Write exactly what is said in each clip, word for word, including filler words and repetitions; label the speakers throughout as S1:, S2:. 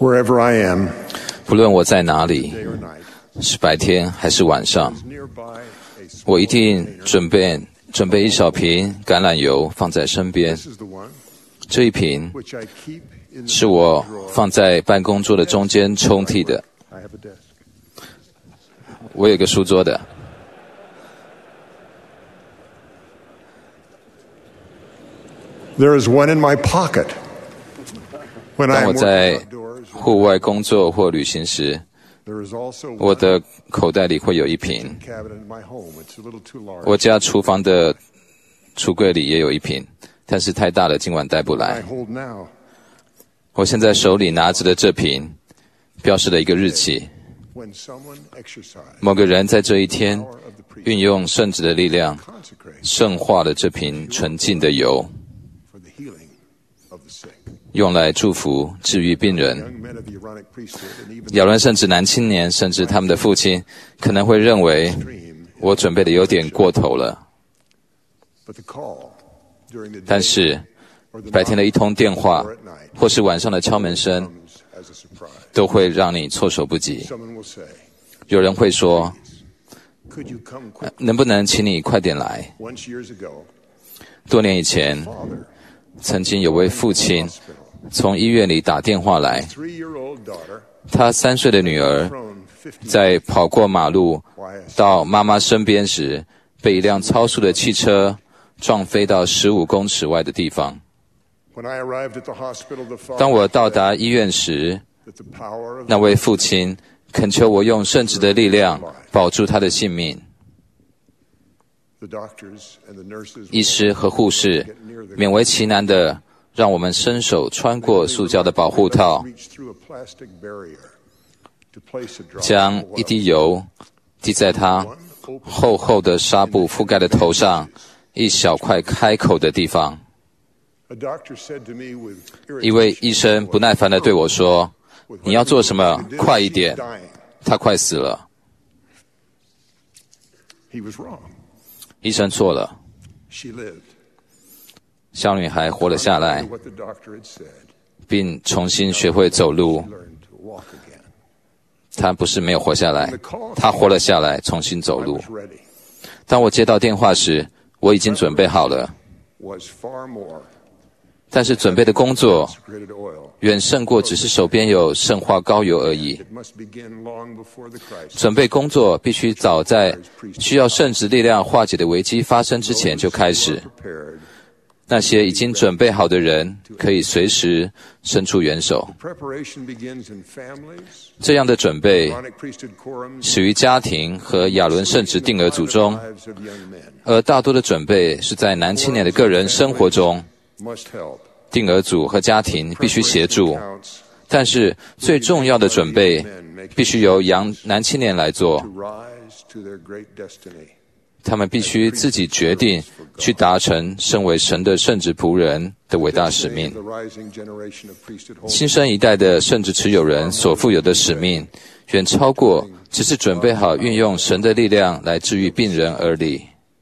S1: Wherever I am,
S2: 不论我在哪里，是白天还是晚上，我一定准备准备一小瓶橄榄油放在身边。这一瓶是我放在办公桌的中间抽屉的。我有个书桌的。
S1: There is one in my pocket.
S2: 当我在户外工作或旅行时，我的口袋里会有一瓶。我家厨房的橱柜里也有一瓶，但是太大了，今晚带不来。我现在手里拿着的这瓶，标示了一个日期。某个人在这一天运用圣子的力量，圣化了这瓶纯净的油，用来祝福治愈病人。亚伦圣子男青年甚至他们的父亲可能会认为我准备的有点过头了，但是白天的一通电话或是晚上的敲门声都会让你措手不及。有人会说，能不能请你快点来？多年以前曾经有位父亲从医院里打电话来，他三岁的女儿在跑过马路到妈妈身边时，被一辆超速的汽车撞飞到十五公尺外的地方。当我到达医院时，那位父亲恳求我用圣子的力量保住他的性命。医师和护士勉为其难地让我们伸手穿过塑胶的保护套，将一滴油滴在他厚厚的纱布覆盖的头上一小块开口的地方。一位医生不耐烦地对我说，你要做什么？快一点，他快死了。医生错了，小女孩活了下来，并重新学会走路。她不是没有活下来，她活了下来，重新走路。当我接到电话时，我已经准备好了，但是准备的工作远胜过只是手边有圣化膏油而已。准备工作必须早在需要圣子力量化解的危机发生之前就开始。那些已经准备好的人可以随时伸出援手。这样的准备始于家庭和亚伦圣子定额组中，而大多的准备是在男青年的个人生活中。定额组和家庭必须协助，但是最重要的准备必须由洋男青年来做。他们必须自己决定去达成身为神的圣职仆人的伟大使命。新生一代的圣职持有人所负有的使命，远超过只是准备好运用神的力量来治愈病人而已。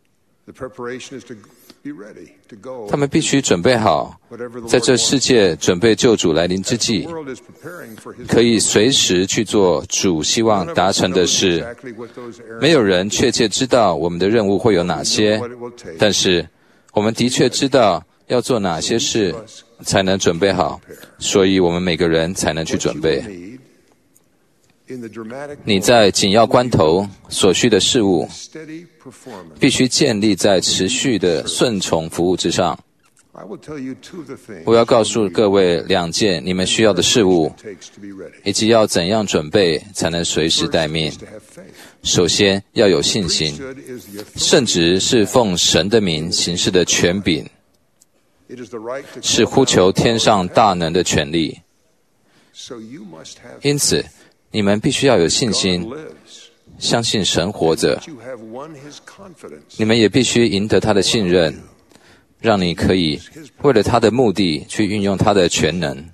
S2: 他们必须准备好，在这世界准备救主来临之际，可以随时去做主希望达成的事。没有人确切知道我们的任务会有哪些，但是我们的确知道要做哪些事才能准备好，所以我们每个人才能去准备。你在紧要关头所需的事物，必须建立在持续的顺从服务之上。我要告诉各位两件你们需要的事物，以及要怎样准备才能随时待命。首先要有信心，圣职是奉神的名行事的权柄，是呼求天上大能的权利。因此你们必须要有信心，相信神活着。你们也必须赢得他的信任，让你可以为了他的目的去运用他的全能。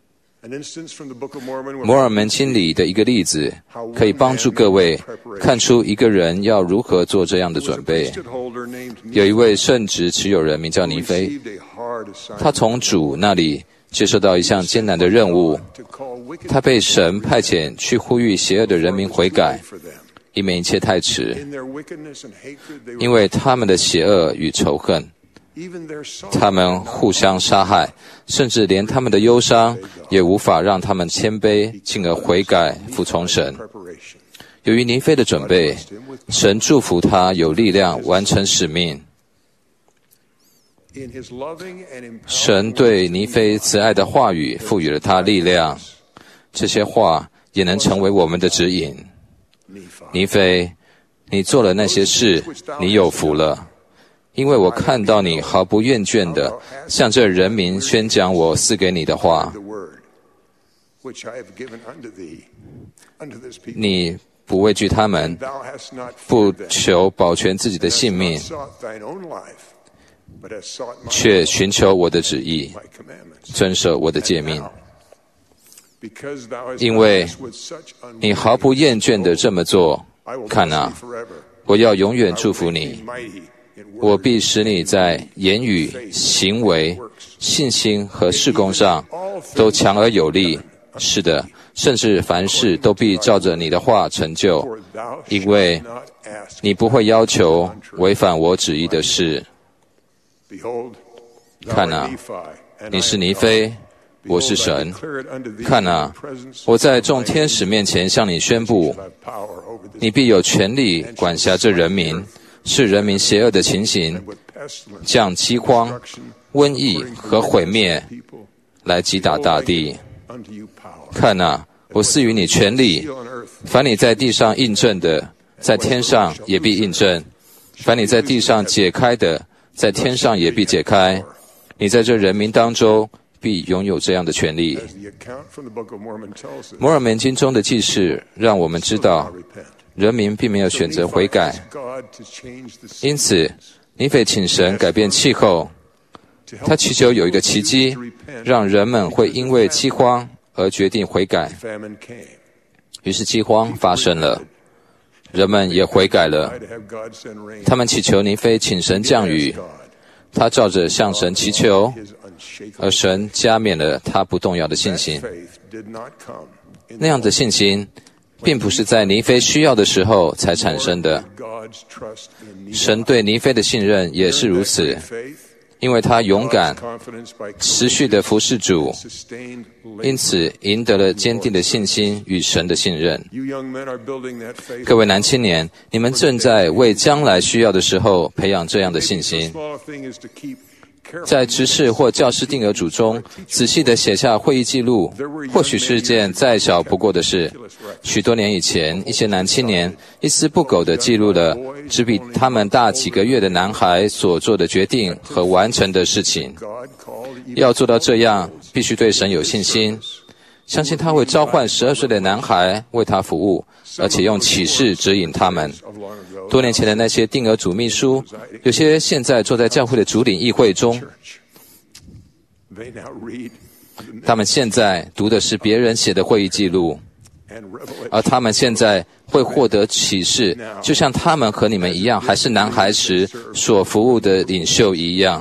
S2: 摩尔门经里的一个例子，可以帮助各位看出一个人要如何做这样的准备。有一位圣职持有人名叫尼菲，他从主那里接受到一项艰难的任务，他被神派遣去呼吁邪恶的人民悔改，以免一切太迟，因为他们的邪恶与仇恨，他们互相杀害，甚至连他们的忧伤也无法让他们谦卑，进而悔改服从神。由于尼非的准备，神祝福他有力量完成使命。神对尼非慈爱的话语赋予了他力量，这些话也能成为我们的指引。尼非，你做了那些事，你有福了，因为我看到你毫不厌倦地向这人民宣讲我赐给你的话。你不畏惧他们，不求保全自己的性命，却寻求我的旨意，遵守我的诫命。因为你毫不厌倦地这么做，看啊，我要永远祝福你，我必使你在言语、行为、信心和事工上都强而有力。是的，甚至凡事都必照着你的话成就，因为你不会要求违反我旨意的事。看啊，你是尼非，我是神。看啊，我在众天使面前向你宣布，你必有权力管辖这人民，是人民邪恶的情形，降饥荒、瘟疫和毁灭来击打大地。看啊，我赐予你权力，凡你在地上印证的，在天上也必印证；凡你在地上解开的，在天上也必解开。你在这人民当中必拥有这样的权利。摩尔门经中的记事让我们知道，人民并没有选择悔改，因此尼斐请神改变气候，他祈求有一个奇迹，让人们会因为饥荒而决定悔改。于是饥荒发生了，人们也悔改了。他们祈求尼斐请神降雨，他照着向神祈求，而神加冕了他不动摇的信心。那样的信心并不是在尼斐需要的时候才产生的，神对尼斐的信任也是如此，因为他勇敢持续地服侍主，因此赢得了坚定的信心与神的信任。各位男青年，你们正在为将来需要的时候培养这样的信心。在执事或教师定额组中仔细地写下会议记录，或许是件再小不过的事。许多年以前，一些男青年一丝不苟地记录了只比他们大几个月的男孩所做的决定和完成的事情。要做到这样，必须对神有信心，相信他会召唤十二岁的男孩为他服务，而且用启示指引他们。多年前的那些定额组秘书，有些现在坐在教会的主领议会中，他们现在读的是别人写的会议记录，而他们现在会获得启示，就像他们和你们一样还是男孩时所服务的领袖一样。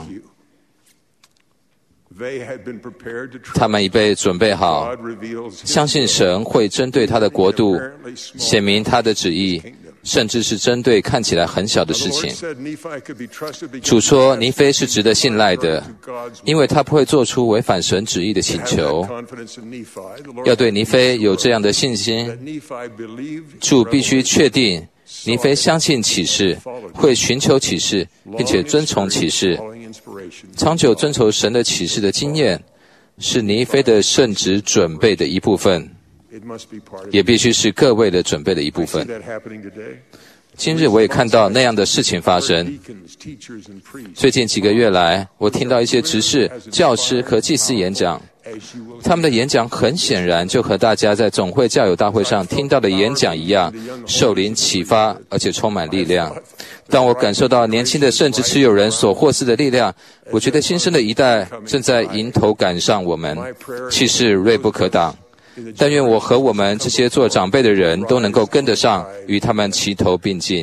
S2: 他们已被准备好，相信神会针对他的国度显明他的旨意，甚至是针对看起来很小的事情。主说尼斐是值得信赖的，因为他不会做出违反神旨意的请求。要对尼斐有这样的信心，主必须确定尼斐相信启示，会寻求启示，并且遵从启示。长久遵从神的启示的经验，是尼斐的圣职准备的一部分，也必须是各位的准备的一部分。今日我也看到那样的事情发生。最近几个月来，我听到一些执事、教师和祭司演讲，他们的演讲很显然就和大家在总会教友大会上听到的演讲一样，受灵启发，而且充满力量。当我感受到年轻的圣职持有人所获赐的力量，我觉得新生的一代正在迎头赶上我们，气势锐不可挡。但愿我和我们这些做长辈的人都能够跟得上，与他们齐头并进。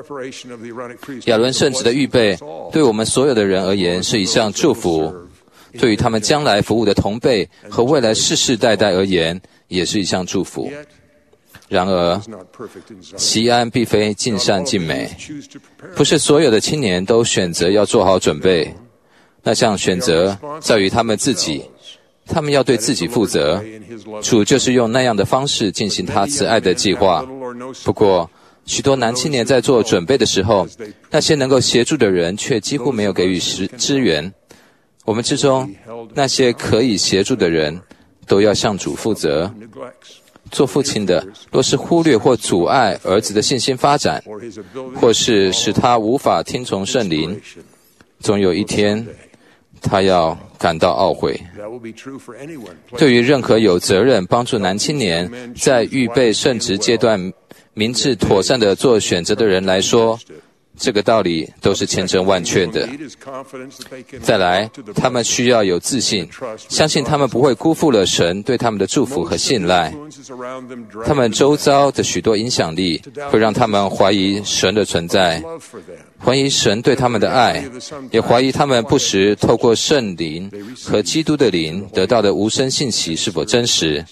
S2: 亚伦圣职的预备，对我们所有的人而言是一项祝福。 对于他们将来服务的同辈和未来世世代代而言，也是一项祝福。然而，其安必非尽善尽美，不是所有的青年都选择要做好准备。那项选择在于他们自己，他们要对自己负责。主就是用那样的方式进行他慈爱的计划。不过，许多男青年在做准备的时候，那些能够协助的人却几乎没有给予支援。我们之中那些可以协助的人，都要向主负责。做父亲的若是忽略或阻碍儿子的信心发展，或是使他无法听从圣灵，总有一天他要感到懊悔。对于任何有责任帮助男青年在预备圣职阶段明智妥善地做选择的人来说，这个道理都是千真万确的。再来，他们需要有自信，相信他们不会辜负了神对他们的祝福和信赖。他们周遭的许多影响力会让他们怀疑神的存在，怀疑神对他们的爱，也怀疑他们不时透过圣灵和基督的灵得到的无声信息是否真实。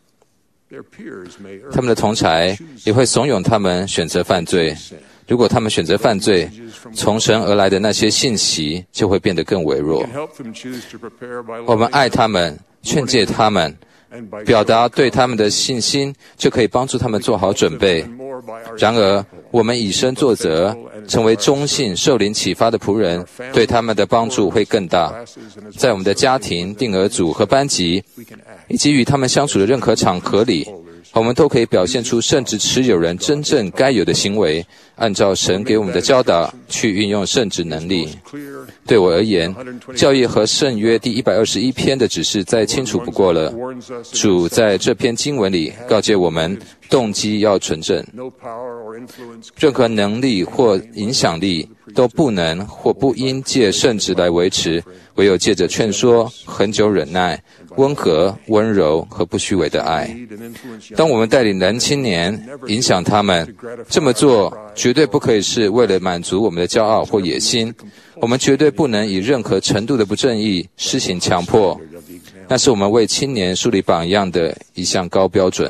S2: 他们的同侪也会怂恿他们选择犯罪。如果他们选择犯罪，从神而来的那些信息就会变得更微弱。我们爱他们，劝诫他们，表达对他们的信心，就可以帮助他们做好准备。然而，我们以身作则，成为忠信、受灵启发的仆人，对他们的帮助会更大。在我们的家庭、定额组和班级，以及与他们相处的任何场合里，我们都可以表现出圣职持有人真正该有的行为，按照神给我们的教导去运用圣职能力。对我而言，教义和圣约第一百二十一篇的指示再清楚不过了。主在这篇经文里告诫我们，动机要纯正，任何能力或影响力都不能或不应借圣职来维持，唯有借着劝说、恒久忍耐、温和、温柔和不虚伪的爱。当我们带领男青年影响他们，这么做绝对不可以是为了满足我们的骄傲或野心。我们绝对不能以任何程度的不正义施行强迫，那是我们为青年树立榜样的一项高标准。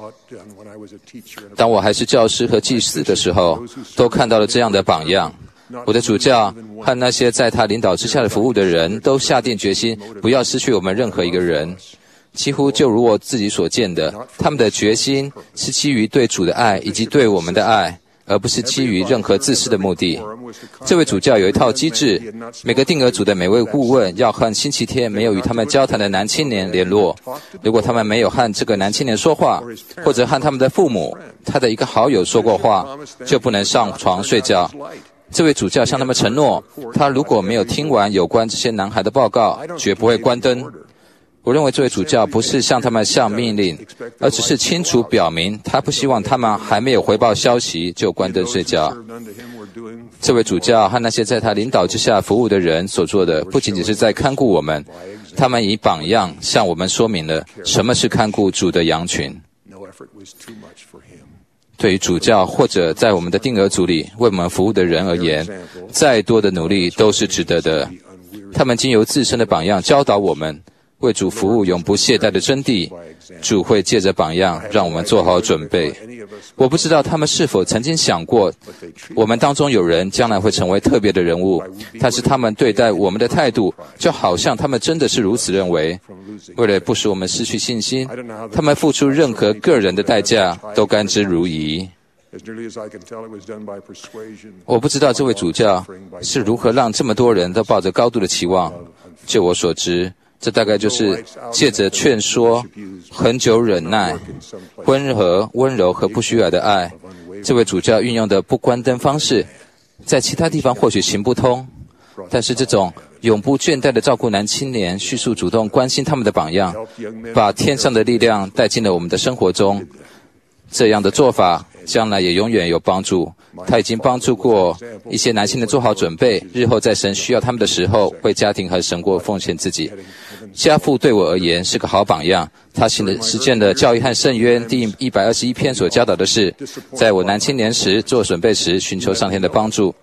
S2: 当我还是教师和祭司的时候，都看到了这样的榜样。我的主教和那些在他领导之下的服务的人都下定决心，不要失去我们任何一个人。几乎就如我自己所见的，他们的决心是基于对主的爱以及对我们的爱，而不是基于任何自私的目的。这位主教有一套机制，每个定额组的每位顾问要和星期天没有与他们交谈的男青年联络。如果他们没有和这个男青年说话，或者和他们的父母、他的一个好友说过话，就不能上床睡觉。这位主教向他们承诺，他如果没有听完有关这些男孩的报告，绝不会关灯。我认为这位主教不是向他们下命令，而只是清楚表明他不希望他们还没有回报消息就关灯睡觉。这位主教和那些在他领导之下服务的人所做的，不仅仅是在看顾我们，他们以榜样向我们说明了什么是看顾主的羊群。对于主教或者在我们的定额组里为我们服务的人而言，再多的努力都是值得的。他们经由自身的榜样教导我们，为主服务永不懈怠的真谛。主会借着榜样让我们做好准备。我不知道他们是否曾经想过，我们当中有人将来会成为特别的人物，但是他们对待我们的态度，就好像他们真的是如此认为。为了不使我们失去信心，他们付出任何个人的代价都甘之如饴。我不知道这位主教是如何让这么多人都抱着高度的期望。就我所知，这大概就是借着劝说、恒久忍耐、温和、温柔和不虚伪的爱，这位主教运用的不关灯方式，在其他地方或许行不通，但是这种永不倦怠的照顾男青年、叙述主动关心他们的榜样，把天上的力量带进了我们的生活中。这样的做法将来也永远有帮助。他已经帮助过一些男性人做好准备，日后在神需要他们的时候，为家庭和神国奉献自己。家父对我而言是个好榜样，他行的实践的教义和圣约第一百二十一篇所教导的是，在我男青年时做准备时，寻求上天的帮助。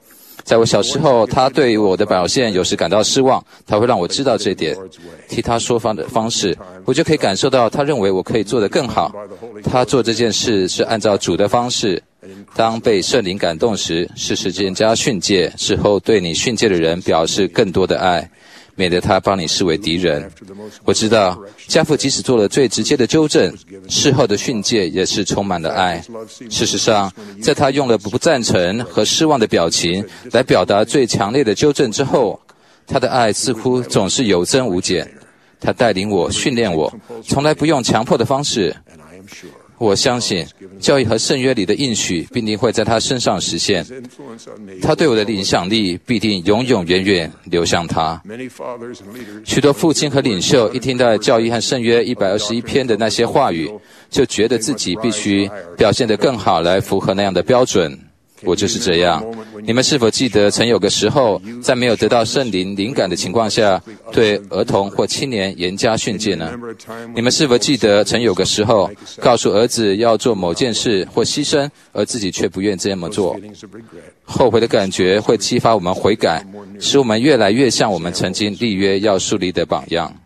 S2: 在我小时候，他对我的表现有时感到失望，他会让我知道这一点。替他说话的方式，我就可以感受到他认为我可以做得更好。他做这件事是按照主的方式。当被圣灵感动时，是时间加训诫，事后对你训诫的人表示更多的爱，免得他把你视为敌人。我知道家父即使做了最直接的纠正，事后的训诫也是充满了爱。事实上，在他用了不赞成和失望的表情来表达最强烈的纠正之后，他的爱似乎总是有增无减。他带领我，训练我，从来不用强迫的方式。我相信教义和圣约里的应许必定会在他身上实现。他对我的影响力必定永永远远流向他。许多父亲和领袖一听到教义和圣约一百二十一篇的那些话语，就觉得自己必须表现得更好来符合那样的标准。我就是这样。你们是否记得曾有个时候，在没有得到圣灵灵感的情况下，对儿童或青年严加训诫呢？你们是否记得曾有个时候，告诉儿子要做某件事或牺牲，而自己却不愿这么做？后悔的感觉会激发我们悔改，使我们越来越像我们曾经立约要树立的榜样。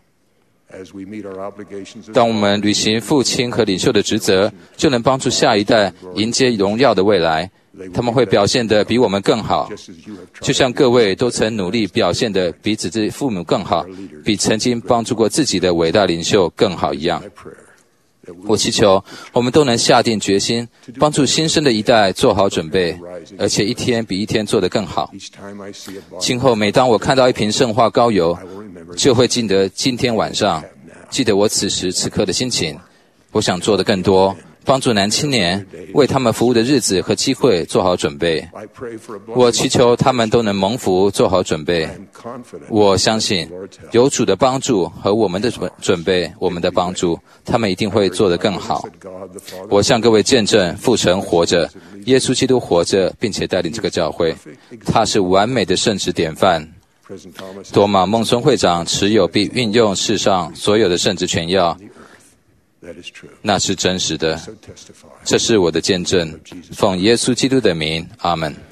S2: 当我们履行父亲和领袖的职责，就能帮助下一代迎接荣耀的未来。他们会表现得比我们更好，就像各位都曾努力表现得比自己父母更好，比曾经帮助过自己的伟大领袖更好一样。我祈求我们都能下定决心，帮助新生的一代做好准备，而且一天比一天做得更好。今后每当我看到一瓶圣化膏油，就会记得今天晚上，记得我此时此刻的心情。我想做得更多，帮助男青年为他们服务的日子和机会做好准备。我祈求他们都能蒙福，做好准备。我相信有主的帮助和我们的准备，我们的帮助，他们一定会做得更好。我向各位见证，父神活着，耶稣基督活着，并且带领这个教会。他是完美的圣职典范。多马孟孙会长持有并运用世上所有的圣职权要，那是真实的。这是我的见证，奉耶稣基督的名，阿们。